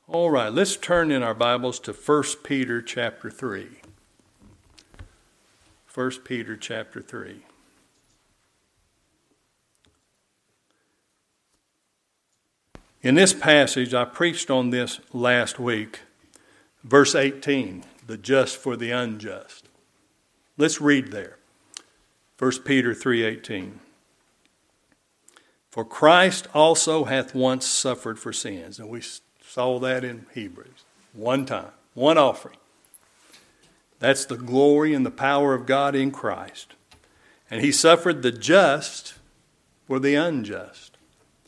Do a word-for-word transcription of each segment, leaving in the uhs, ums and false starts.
All right, let's turn in our Bibles to First Peter chapter three. First Peter chapter three. In this passage, I preached on this last week, verse eighteen, the just for the unjust. Let's read there. First Peter three eighteen. For Christ also hath once suffered for sins. And we saw that in Hebrews. One time, one offering. That's the glory and the power of God in Christ. And he suffered the just for the unjust.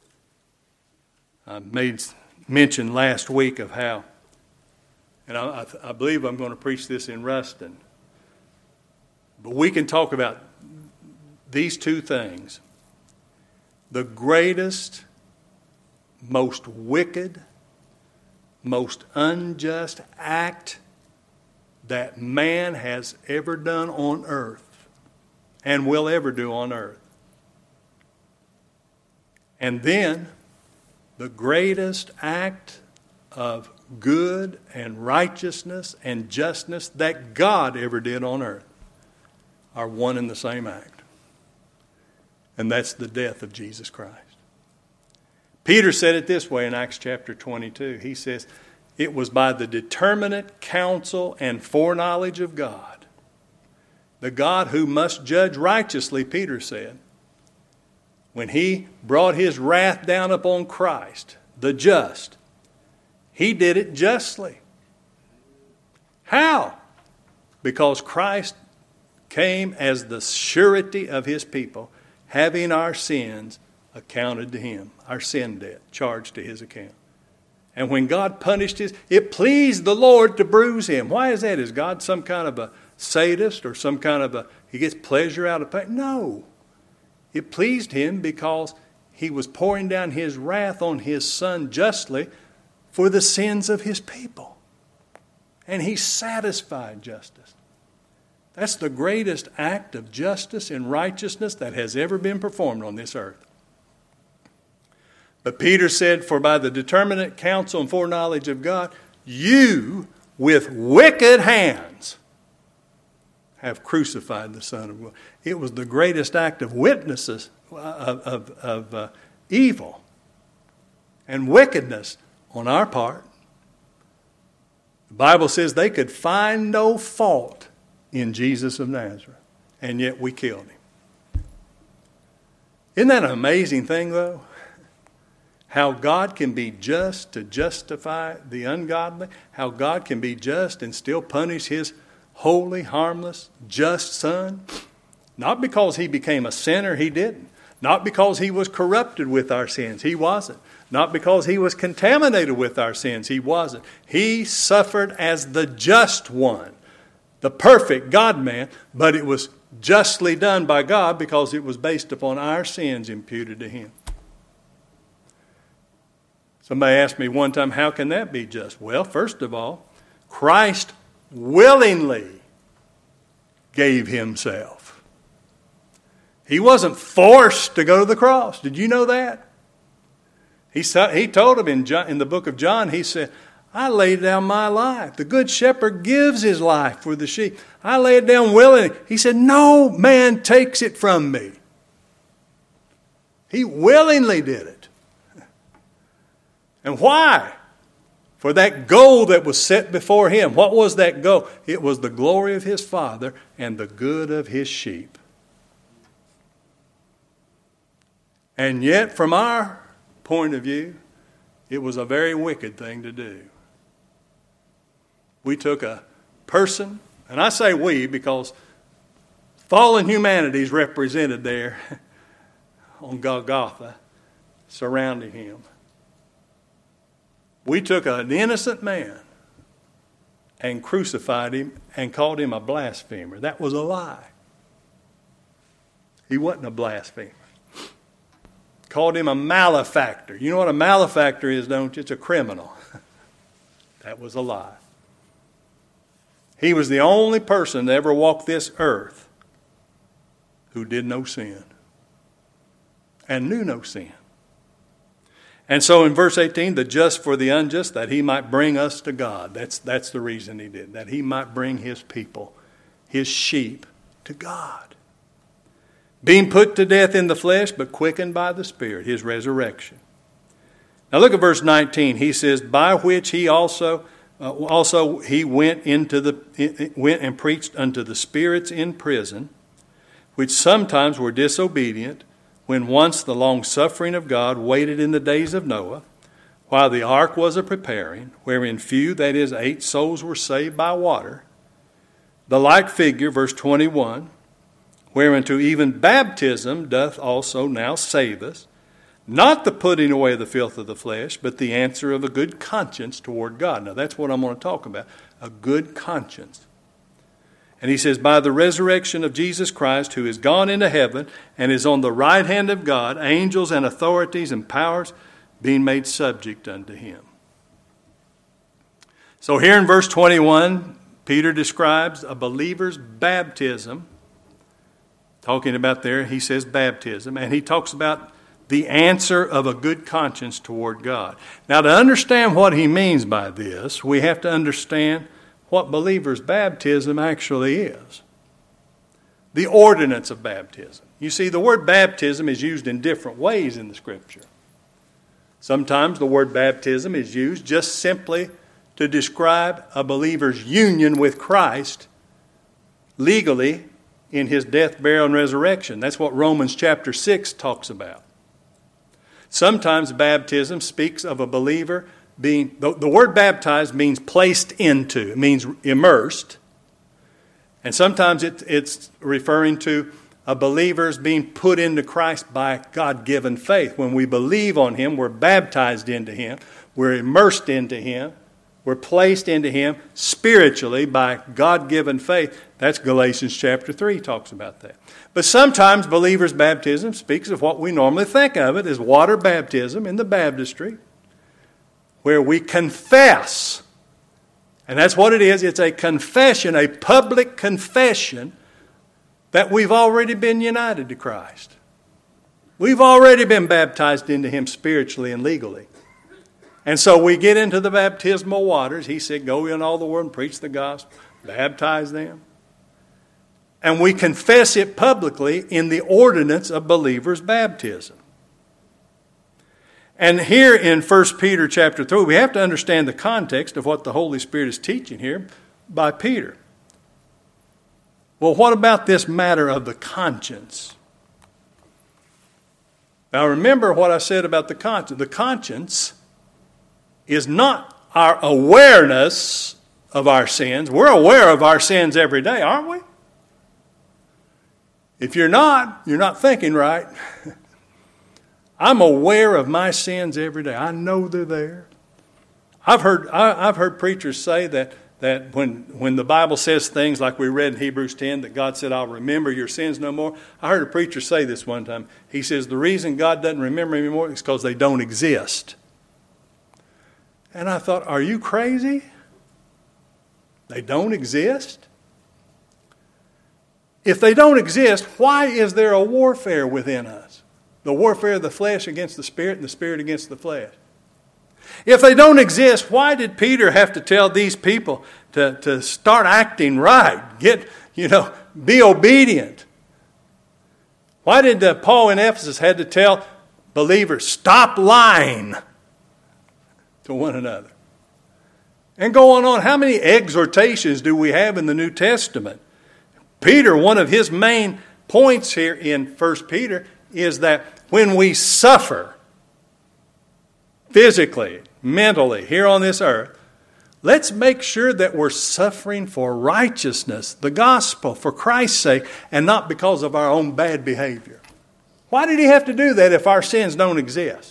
I made mention last week of how, and I, I believe I'm going to preach this in Ruston, but we can talk about these two things. The greatest, most wicked, most unjust act that man has ever done on earth and will ever do on earth. And then the greatest act of good and righteousness and justness that God ever did on earth are one and the same act. And that's the death of Jesus Christ. Peter said it this way in Acts chapter twenty-two. He says, it was by the determinate counsel and foreknowledge of God, the God who must judge righteously, Peter said, when he brought his wrath down upon Christ, the just, he did it justly. How? Because Christ came as the surety of his people, having our sins accounted to him, our sin debt charged to his account. And when God punished his, it pleased the Lord to bruise him. Why is that? Is God some kind of a sadist or some kind of a, he gets pleasure out of pain? No. It pleased him because he was pouring down his wrath on his son justly for the sins of his people. And he satisfied justice. That's the greatest act of justice and righteousness that has ever been performed on this earth. But Peter said, for by the determinate counsel and foreknowledge of God, you with wicked hands have crucified the Son of God. It was the greatest act of witnesses of, of, of uh, evil and wickedness on our part. The Bible says they could find no fault in Jesus of Nazareth, and yet we killed him. Isn't that an amazing thing, though? How God can be just to justify the ungodly. How God can be just and still punish his holy, harmless, just son. Not because he became a sinner, he didn't. Not because he was corrupted with our sins, he wasn't. Not because he was contaminated with our sins, he wasn't. He suffered as the just one, the perfect God-man, but it was justly done by God because it was based upon our sins imputed to him. Somebody asked me one time, how can that be just? Well, first of all, Christ willingly gave himself. He wasn't forced to go to the cross. Did you know that? He, he told him in, John, in the book of John, he said, I laid down my life. The good shepherd gives his life for the sheep. I lay it down willingly. He said, no man takes it from me. He willingly did it. And why? For that goal that was set before him. What was that goal? It was the glory of his Father and the good of his sheep. And yet, from our point of view, it was a very wicked thing to do. We took a person, and I say we because fallen humanity is represented there on Golgotha, surrounding him. We took an innocent man and crucified him and called him a blasphemer. That was a lie. He wasn't a blasphemer. Called him a malefactor. You know what a malefactor is, don't you? It's a criminal. That was a lie. He was the only person to ever walk this earth who did no sin and knew no sin. And so in verse eighteen, the just for the unjust, that he might bring us to God. That's, that's the reason he did, that he might bring his people, his sheep, to God. Being put to death in the flesh, but quickened by the Spirit, his resurrection. Now look at verse nineteen. He says, by which he also, uh, also he went into the went and preached unto the spirits in prison, which sometimes were disobedient, when once the long suffering of God waited in the days of Noah, while the ark was a preparing, wherein few, that is, eight souls were saved by water. The like figure, verse twenty-one, whereunto even baptism doth also now save us, not the putting away of the filth of the flesh, but the answer of a good conscience toward God. Now that's what I'm going to talk about, a good conscience. And he says, by the resurrection of Jesus Christ, who is gone into heaven and is on the right hand of God, angels and authorities and powers being made subject unto him. So here in verse twenty-one, Peter describes a believer's baptism. Talking about there, he says baptism. And he talks about the answer of a good conscience toward God. Now, to understand what he means by this, we have to understand what believer's baptism actually is. The ordinance of baptism. You see, the word baptism is used in different ways in the Scripture. Sometimes the word baptism is used just simply to describe a believer's union with Christ legally in his death, burial, and resurrection. That's what Romans chapter six talks about. Sometimes baptism speaks of a believer being, the, the word baptized means placed into, it means immersed. And sometimes it, it's referring to a believer's being put into Christ by God-given faith. When we believe on him, we're baptized into him, we're immersed into him, we're placed into him spiritually by God-given faith. That's Galatians chapter three talks about that. But sometimes believers' baptism speaks of what we normally think of it as water baptism in the baptistry, where we confess. And that's what it is. It's a confession, a public confession that we've already been united to Christ. We've already been baptized into him spiritually and legally. And so we get into the baptismal waters. He said, go in all the world and preach the gospel, baptize them. And we confess it publicly in the ordinance of believers' baptism. And here in First Peter chapter three, we have to understand the context of what the Holy Spirit is teaching here by Peter. Well, what about this matter of the conscience? Now remember what I said about the conscience. The conscience is not our awareness of our sins. We're aware of our sins every day, aren't we? If you're not, you're not thinking right. I'm aware of my sins every day. I know they're there. I've heard I, I've heard preachers say that that when when the Bible says things like we read in Hebrews ten, that God said, I'll remember your sins no more. I heard a preacher say this one time. He says, the reason God doesn't remember anymore is because they don't exist. And I thought, are you crazy? They don't exist? If they don't exist, why is there a warfare within us? The warfare of the flesh against the spirit and the spirit against the flesh. If they don't exist, why did Peter have to tell these people to, to start acting right? Get, you know, be obedient. Why did uh, Paul in Ephesus had to tell believers, stop lying to one another? And going on, how many exhortations do we have in the New Testament? Peter, one of his main points here in First Peter is that when we suffer physically, mentally, here on this earth, let's make sure that we're suffering for righteousness, the gospel, for Christ's sake, and not because of our own bad behavior. Why did he have to do that if our sins don't exist?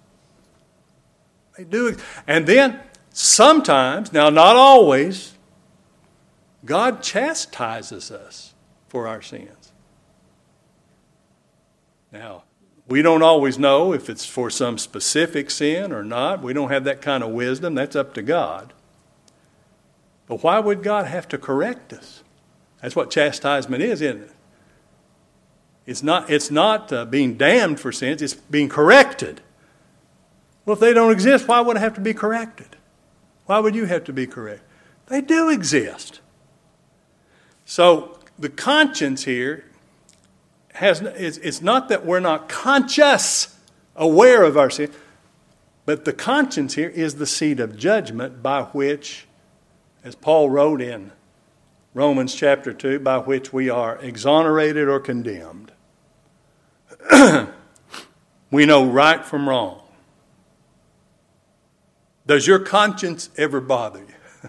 They do. And then sometimes, now not always, God chastises us for our sins. Now, we don't always know if it's for some specific sin or not. We don't have that kind of wisdom. That's up to God. But why would God have to correct us? That's what chastisement is, isn't it? It's not, it's not uh, being damned for sins. It's being corrected. Well, if they don't exist, why would it have to be corrected? Why would you have to be corrected? They do exist. So the conscience here has, it's not that we're not conscious, aware of our sin, but the conscience here is the seat of judgment by which, as Paul wrote in Romans chapter two, by which we are exonerated or condemned. We know right from wrong. Does your conscience ever bother you?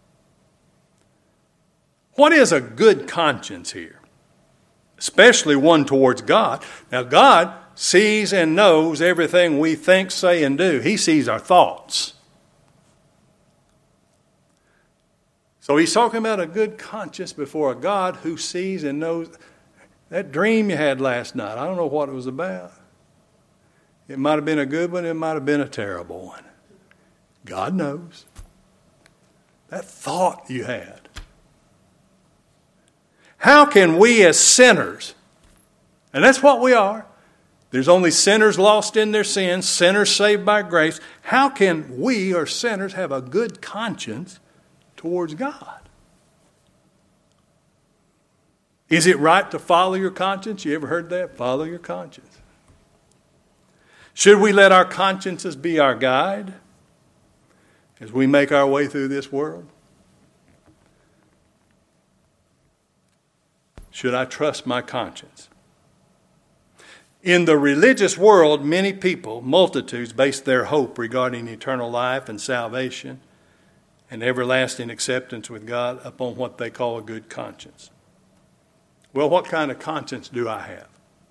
What is a good conscience here? Especially one towards God. Now, God sees and knows everything we think, say, and do. He sees our thoughts. So he's talking about a good conscience before a God who sees and knows. That dream you had last night, I don't know what it was about. It might have been a good one, it might have been a terrible one. God knows. That thought you had. How can we as sinners, and that's what we are, there's only sinners lost in their sins, sinners saved by grace. How can we or sinners have a good conscience towards God? Is it right to follow your conscience? You ever heard that? Follow your conscience. Should we let our consciences be our guide as we make our way through this world? Should I trust my conscience? In the religious world, many people, multitudes, base their hope regarding eternal life and salvation and everlasting acceptance with God upon what they call a good conscience. Well, what kind of conscience do I have?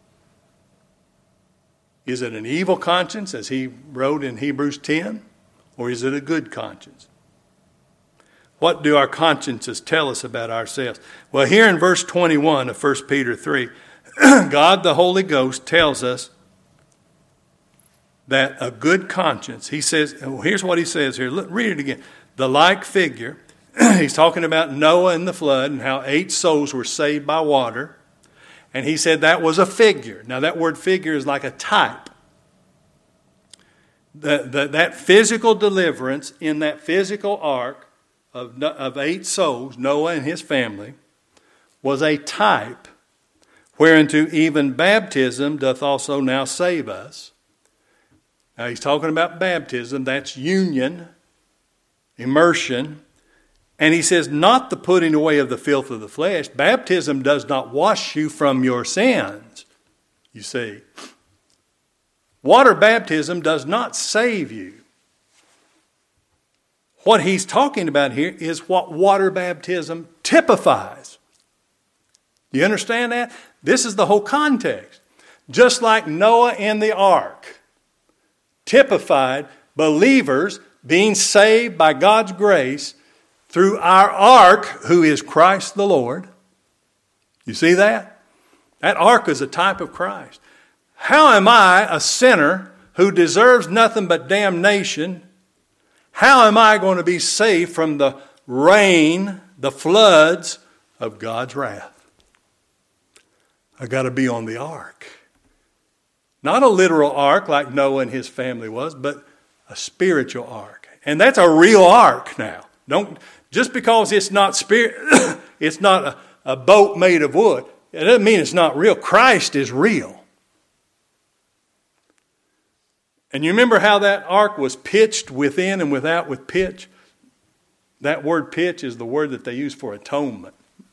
Is it an evil conscience, as he wrote in Hebrews ten, or is it a good conscience? What do our consciences tell us about ourselves? Well, here in verse twenty-one of First Peter three, God the Holy Ghost tells us that a good conscience, he says, here's what he says here. Look, read it again. The like figure, he's talking about Noah and the flood and how eight souls were saved by water. And he said that was a figure. Now that word figure is like a type. The, the, that physical deliverance in that physical ark of, of eight souls, Noah and his family, was a type whereunto even baptism doth also now save us. Now he's talking about baptism. That's union, immersion. And he says, not the putting away of the filth of the flesh. Baptism does not wash you from your sins, you see. Water baptism does not save you. What he's talking about here is what water baptism typifies. You understand that? This is the whole context. Just like Noah and the ark typified believers being saved by God's grace through our ark, who is Christ the Lord. You see that? That ark is a type of Christ. How am I, a sinner who deserves nothing but damnation, how am I going to be saved from the rain, the floods of God's wrath? I got to be on the ark. Not a literal ark like Noah and his family was, but a spiritual ark. And that's a real ark now. Don't just because it's not spirit, it's not a, a boat made of wood, it doesn't mean it's not real. Christ is real. And you remember how that ark was pitched within and without with pitch? That word pitch is the word that they use for atonement.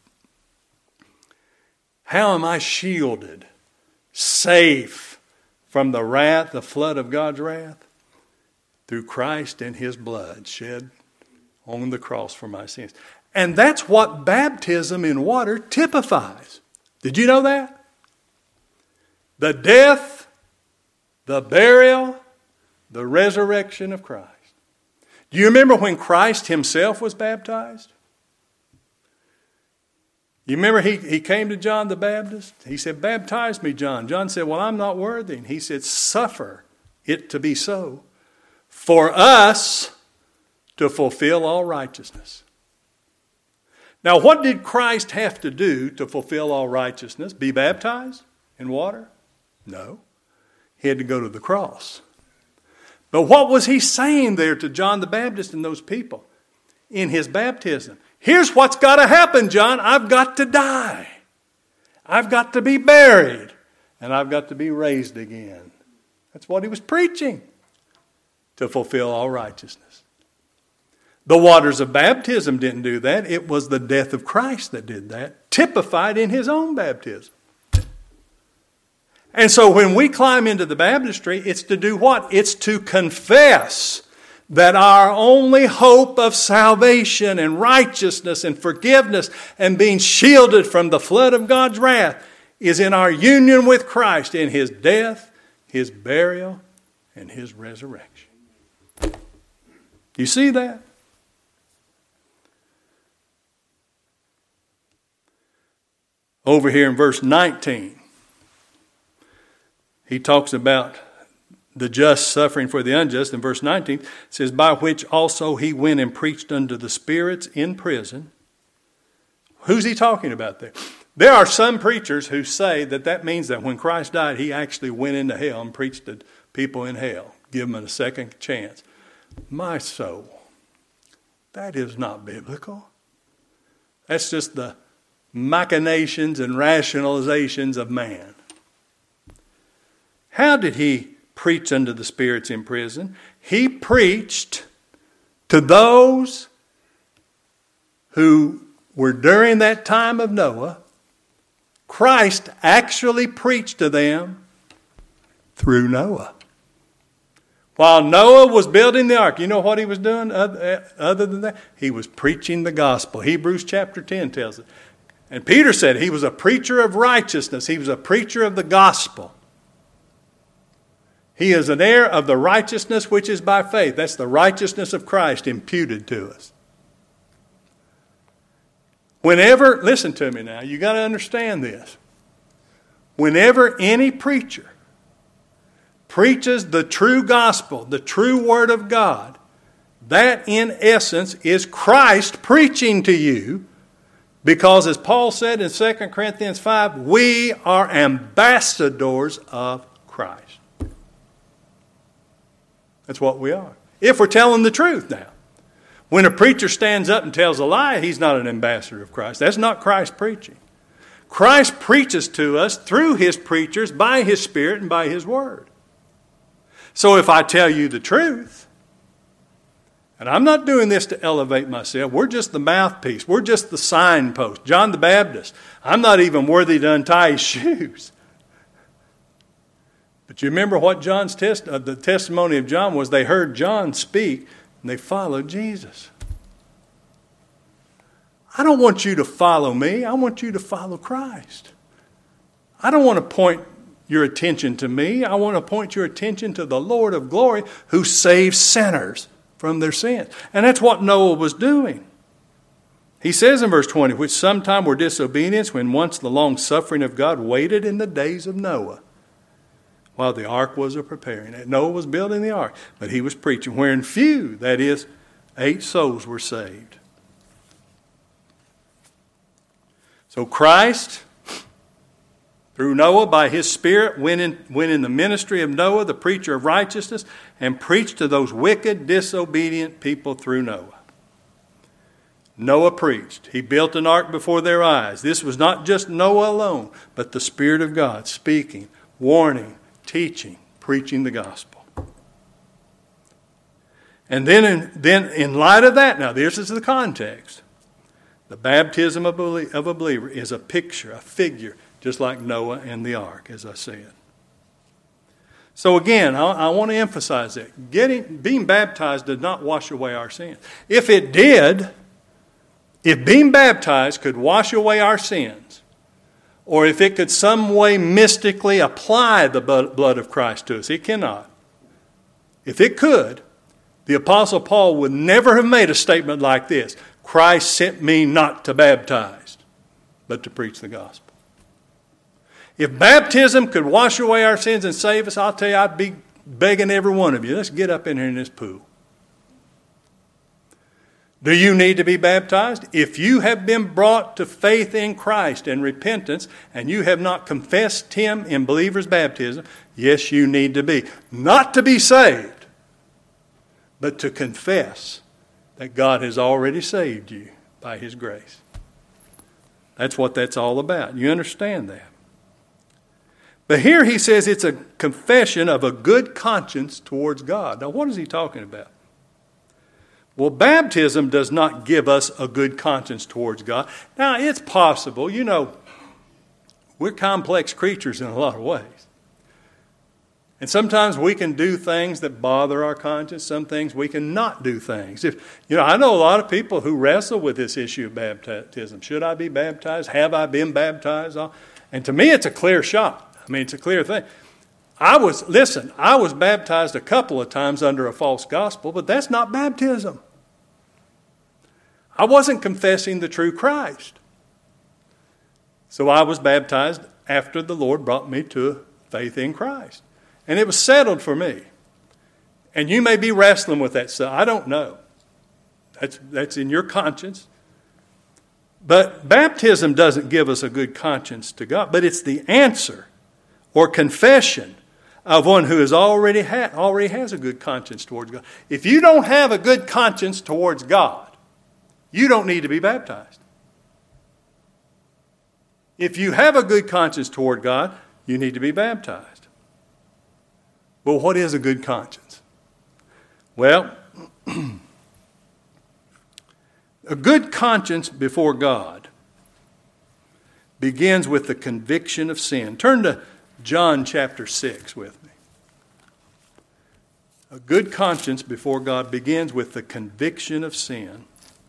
How am I shielded, safe from the wrath, the flood of God's wrath? Through Christ and his blood shed on the cross for my sins. And that's what baptism in water typifies. Did you know that? The death, the burial, the resurrection of Christ. Do you remember when Christ himself was baptized? You remember he, he came to John the Baptist? He said, baptize me, John. John said, well, I'm not worthy. And he said, suffer it to be so for us to fulfill all righteousness. Now, what did Christ have to do to fulfill all righteousness? Be baptized in water? No. He had to go to the cross. But what was he saying there to John the Baptist and those people in his baptism? Here's what's got to happen, John. I've got to die. I've got to be buried. And I've got to be raised again. That's what he was preaching, to fulfill all righteousness. The waters of baptism didn't do that. It was the death of Christ that did that, typified in his own baptism. And so when we climb into the baptistry, it's to do what? It's to confess that our only hope of salvation and righteousness and forgiveness and being shielded from the flood of God's wrath is in our union with Christ in his death, his burial, and his resurrection. You see that? Over here in verse nineteen, he talks about the just suffering for the unjust. In verse nineteen, it says, by which also he went and preached unto the spirits in prison. Who's he talking about there? There are some preachers who say that that means that when Christ died, he actually went into hell and preached to people in hell, give them a second chance. My soul, that is not biblical. That's just the machinations and rationalizations of man. How did he preach unto the spirits in prison? He preached to those who were during that time of Noah. Christ actually preached to them through Noah. While Noah was building the ark, you know what he was doing other than that? He was preaching the gospel. Hebrews chapter ten tells it. And Peter said he was a preacher of righteousness. He was a preacher of the gospel. He is an heir of the righteousness which is by faith. That's the righteousness of Christ imputed to us. Whenever, listen to me now, you got to understand this. Whenever any preacher preaches the true gospel, the true word of God, that in essence is Christ preaching to you, because as Paul said in Second Corinthians five, we are ambassadors of Christ. That's what we are. If we're telling the truth now. When a preacher stands up and tells a lie, he's not an ambassador of Christ. That's not Christ preaching. Christ preaches to us through his preachers, by his Spirit and by his word. So if I tell you the truth, and I'm not doing this to elevate myself, we're just the mouthpiece. We're just the signpost. John the Baptist, I'm not even worthy to untie his shoes. But you remember what John's test, uh, the testimony of John was, they heard John speak and they followed Jesus. I don't want you to follow me. I want you to follow Christ. I don't want to point your attention to me. I want to point your attention to the Lord of glory who saves sinners from their sins. And that's what Noah was doing. He says in verse twenty, which sometime were disobedience when once the long suffering of God waited in the days of Noah, while the ark was a preparing. Noah was building the ark, but he was preaching, wherein few, that is, eight souls were saved. So Christ, through Noah, by his Spirit, went in, went in the ministry of Noah, the preacher of righteousness, and preached to those wicked, disobedient people through Noah. Noah preached. He built an ark before their eyes. This was not just Noah alone, but the Spirit of God speaking, warning, teaching, preaching the gospel. And then in, then in light of that, now this is the context. The baptism of a believer is a picture, a figure, just like Noah and the ark, as I said. So again, I, I want to emphasize that. Getting, being baptized did not wash away our sins. If it did, if being baptized could wash away our sins, or if it could some way mystically apply the blood of Christ to us, it cannot. If it could, the Apostle Paul would never have made a statement like this: Christ sent me not to baptize, but to preach the gospel. If baptism could wash away our sins and save us, I'll tell you, I'd be begging every one of you, let's get up in here in this pool. Do you need to be baptized? If you have been brought to faith in Christ and repentance, and you have not confessed him in believer's baptism, yes, you need to be. Not to be saved, but to confess that God has already saved you by His grace. That's what that's all about. You understand that? But here he says it's a confession of a good conscience towards God. Now, what is he talking about? Well, baptism does not give us a good conscience towards God. Now, it's possible. You know, we're complex creatures in a lot of ways. And sometimes we can do things that bother our conscience. Some things we can not do things. If you know, I know a lot of people who wrestle with this issue of baptism. Should I be baptized? Have I been baptized? And to me, it's a clear shot. I mean, it's a clear thing. I was, listen, I was baptized a couple of times under a false gospel, but that's not baptism. I wasn't confessing the true Christ. So I was baptized after the Lord brought me to faith in Christ. And it was settled for me. And you may be wrestling with that stuff. I don't know. That's, that's in your conscience. But baptism doesn't give us a good conscience to God. But it's the answer or confession of one who has already, ha- already has a good conscience towards God. If you don't have a good conscience towards God, you don't need to be baptized. If you have a good conscience toward God, you need to be baptized. Well, what is a good conscience? Well, a good conscience before God begins with the conviction of sin. Turn to John chapter six with me. A good conscience before God begins with the conviction of sin.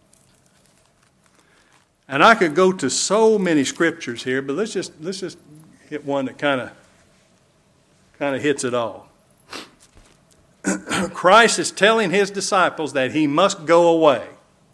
And I could go to so many scriptures here, but let's just let's just hit one that kind of kind of hits it all. Christ is telling his disciples that he must go away.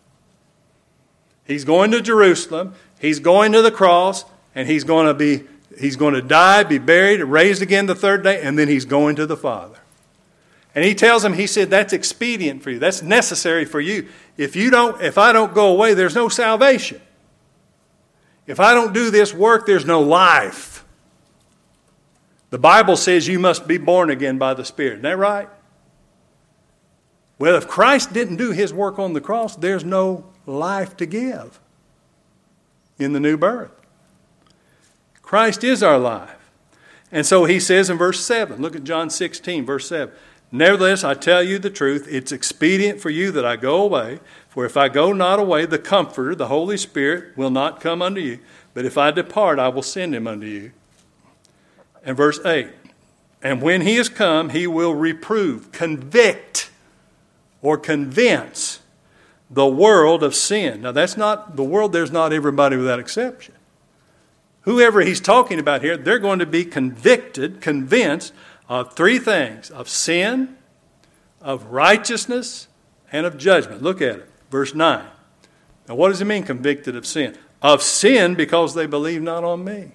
He's going to Jerusalem, he's going to the cross, and he's going to be he's going to die, be buried, raised again the third day, and then he's going to the Father. And he tells them, he said, that's expedient for you. That's necessary for you. If you don't, if I don't go away, there's no salvation. If I don't do this work, there's no life. The Bible says you must be born again by the Spirit. Isn't that right? Well, if Christ didn't do his work on the cross, there's no life to give in the new birth. Christ is our life. And so he says in verse seven, look at John sixteen, verse seven. Nevertheless, I tell you the truth, it's expedient for you that I go away. For if I go not away, the Comforter, the Holy Spirit, will not come unto you. But if I depart, I will send him unto you. And verse eight. And when he is come, he will reprove, convict, or convince the world of sin. Now that's not, the world, there's not everybody without exception. Whoever he's talking about here, they're going to be convicted, convinced of three things: of sin, of righteousness, and of judgment. Look at it, verse nine. Now what does it mean, convicted of sin? Of sin because they believe not on me.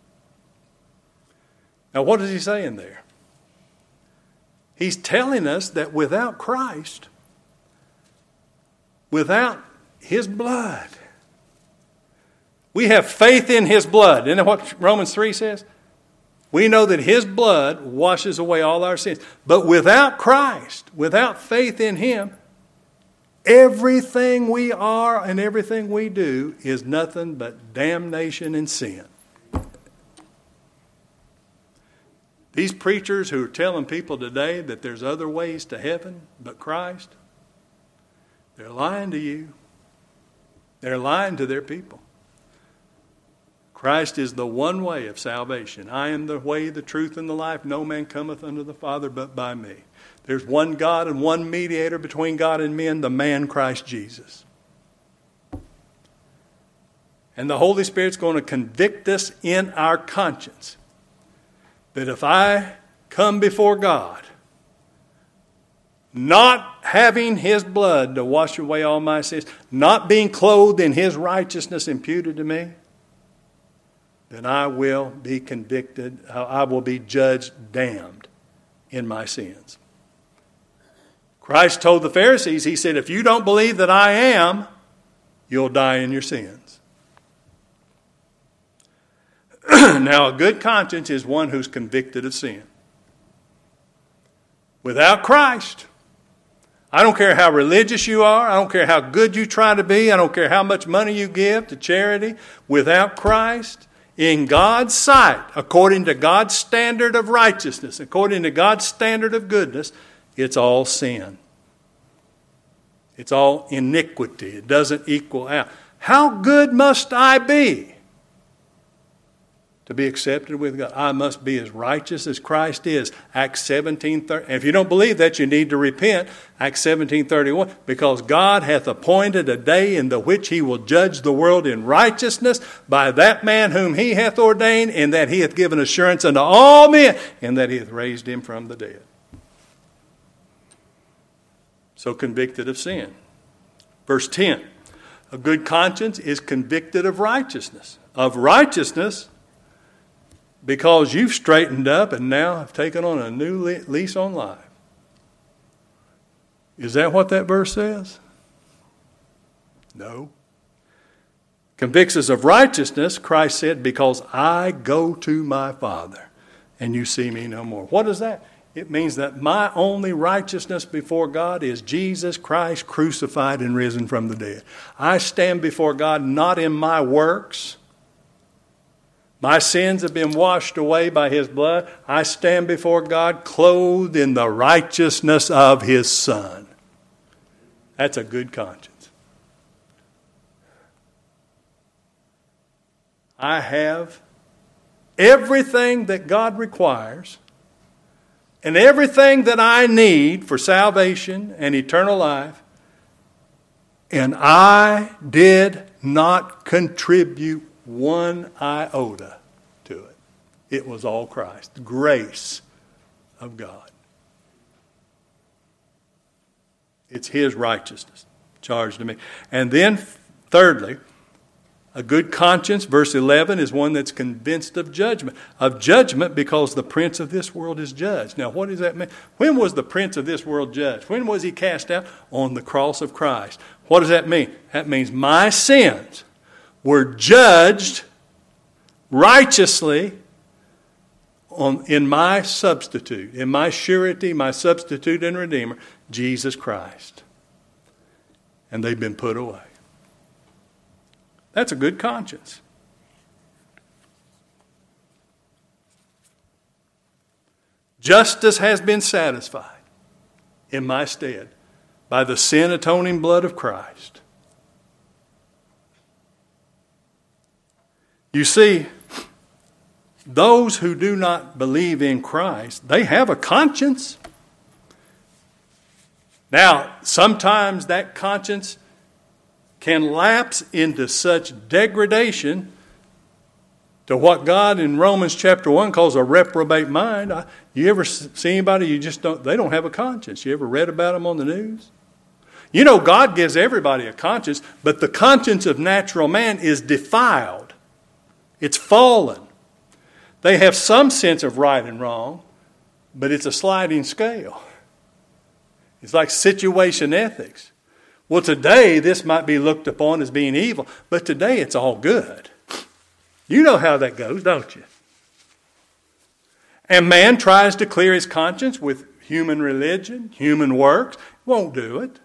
Now what is he saying there? He's telling us that without Christ, without his blood, we have faith in his blood. Isn't that what Romans three says? We know that his blood washes away all our sins. But without Christ, without faith in him, everything we are and everything we do is nothing but damnation and sin. These preachers who are telling people today that there's other ways to heaven but Christ, they're lying to you. They're lying to their people. Christ is the one way of salvation. I am the way, the truth, and the life. No man cometh unto the Father but by me. There's one God and one mediator between God and men, the man Christ Jesus. And the Holy Spirit's going to convict us in our conscience that if I come before God, not having his blood to wash away all my sins, not being clothed in his righteousness imputed to me, then I will be convicted, I will be judged, damned in my sins. Christ told the Pharisees, he said, if you don't believe that I am, you'll die in your sins. Now, a good conscience is one who's convicted of sin. Without Christ, I don't care how religious you are. I don't care how good you try to be. I don't care how much money you give to charity. Without Christ, in God's sight, according to God's standard of righteousness, according to God's standard of goodness, it's all sin. It's all iniquity. It doesn't equal out. How good must I be to be accepted with God? I must be as righteous as Christ is. Acts seventeen thirty. And if you don't believe that, you need to repent. Acts seventeen thirty-one. Because God hath appointed a day in the which he will judge the world in righteousness by that man whom he hath ordained, and that he hath given assurance unto all men, and that he hath raised him from the dead. So convicted of sin. Verse ten. A good conscience is convicted of righteousness. Of righteousness, because you've straightened up and now have taken on a new lease on life. Is that what that verse says? No. Convicts us of righteousness, Christ said, because I go to my Father and you see me no more. What is that? It means that my only righteousness before God is Jesus Christ crucified and risen from the dead. I stand before God not in my works. My sins have been washed away by his blood. I stand before God clothed in the righteousness of his Son. That's a good conscience. I have everything that God requires and everything that I need for salvation and eternal life, and I did not contribute one iota to it. It was all Christ. The grace of God. It's his righteousness charged to me. And then, thirdly, a good conscience, verse eleven, is one that's convinced of judgment. Of judgment because the prince of this world is judged. Now, what does that mean? When was the prince of this world judged? When was he cast out? On the cross of Christ. What does that mean? That means my sins were judged righteously on, in my substitute, in my surety, my substitute and redeemer, Jesus Christ. And they've been put away. That's a good conscience. Justice has been satisfied in my stead by the sin-atoning blood of Christ. You see, those who do not believe in Christ, they have a conscience. Now, sometimes that conscience can lapse into such degradation to what God in Romans chapter one calls a reprobate mind. You ever see anybody you just don't, they don't have a conscience? You ever read about them on the news? You know, God gives everybody a conscience, but the conscience of natural man is defiled. It's fallen. They have some sense of right and wrong, but it's a sliding scale. It's like situation ethics. Well, today this might be looked upon as being evil, but today it's all good. You know how that goes, don't you? And man tries to clear his conscience with human religion, human works. Won't do it.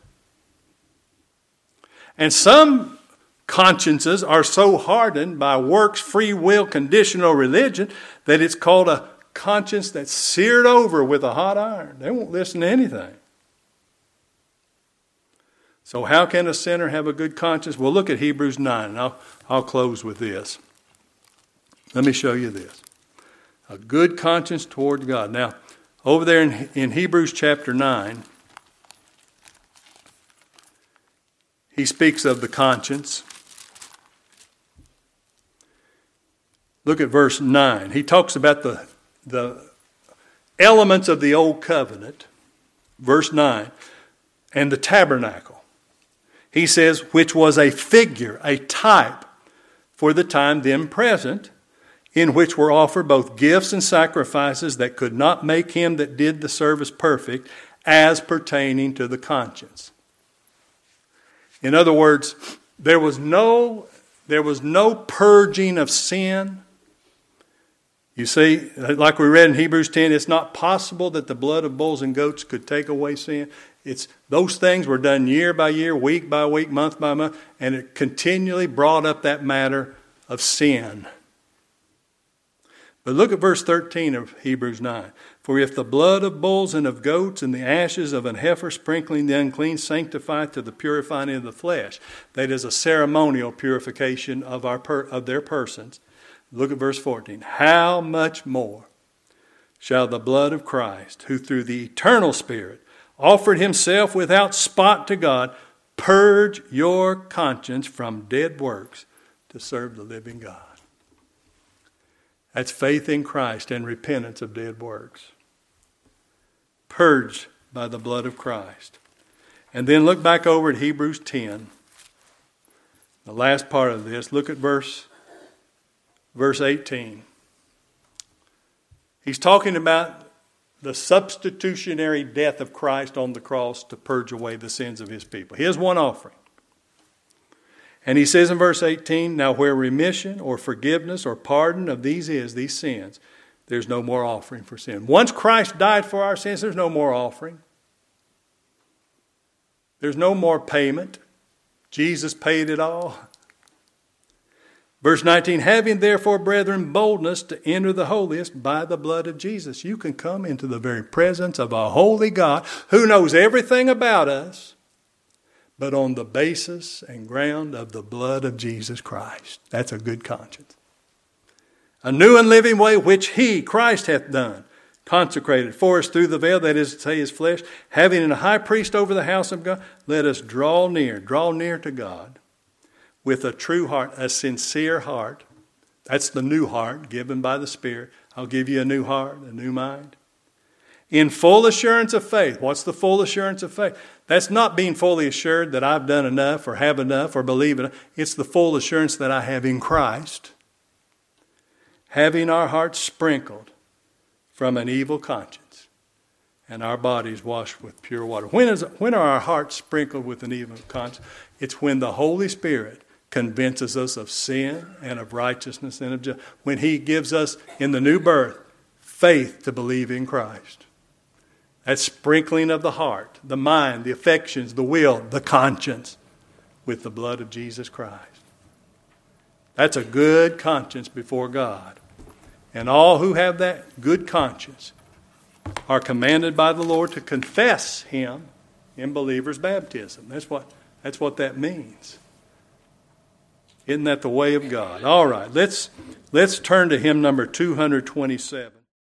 And some consciences are so hardened by works, free will, conditional religion that it's called a conscience that's seared over with a hot iron. They won't listen to anything. So how can a sinner have a good conscience? Well, look at Hebrews nine, and I'll, I'll close with this. Let me show you this. A good conscience toward God. Now, over there in, in Hebrews chapter nine, he speaks of the conscience. Look at verse nine. He talks about the, the elements of the old covenant, verse nine, and the tabernacle. He says, which was a figure, a type for the time then present, in which were offered both gifts and sacrifices that could not make him that did the service perfect, as pertaining to the conscience. In other words, there was no, there was no purging of sin. You see, like we read in Hebrews ten, it's not possible that the blood of bulls and goats could take away sin. It's, those things were done year by year, week by week, month by month, and it continually brought up that matter of sin. But look at verse thirteen of Hebrews nine. For if the blood of bulls and of goats and the ashes of an heifer sprinkling the unclean sanctify to the purifying of the flesh, that is a ceremonial purification of, our per, of their persons. Look at verse fourteen. How much more shall the blood of Christ, who through the eternal Spirit offered himself without spot to God, purge your conscience from dead works to serve the living God. That's faith in Christ and repentance of dead works. Purged by the blood of Christ. And then look back over at Hebrews ten. The last part of this. Look at verse, verse eighteen. He's talking about the substitutionary death of Christ on the cross to purge away the sins of his people. His one offering. And he says in verse eighteen, now where remission or forgiveness or pardon of these is, these sins, there's no more offering for sin. Once Christ died for our sins, there's no more offering. There's no more payment. Jesus paid it all. Verse nineteen, having therefore, brethren, boldness to enter the holiest by the blood of Jesus. You can come into the very presence of a holy God who knows everything about us, but on the basis and ground of the blood of Jesus Christ. That's a good conscience. A new and living way which he, Christ, hath done, consecrated for us through the veil, that is to say his flesh, having a high priest over the house of God, let us draw near, draw near to God with a true heart, a sincere heart. That's the new heart given by the Spirit. I'll give you a new heart, a new mind. In full assurance of faith. What's the full assurance of faith? That's not being fully assured that I've done enough or have enough or believe enough. It's the full assurance that I have in Christ. Having our hearts sprinkled from an evil conscience and our bodies washed with pure water. When is when are our hearts sprinkled with an evil conscience? It's when the Holy Spirit convinces us of sin and of righteousness and of justice. When he gives us in the new birth faith to believe in Christ. That sprinkling of the heart, the mind, the affections, the will, the conscience with the blood of Jesus Christ. That's a good conscience before God. And all who have that good conscience are commanded by the Lord to confess him in believers' baptism. That's what, that's what that means. Isn't that the way of God? All right, let's, let's turn to hymn number two twenty-seven.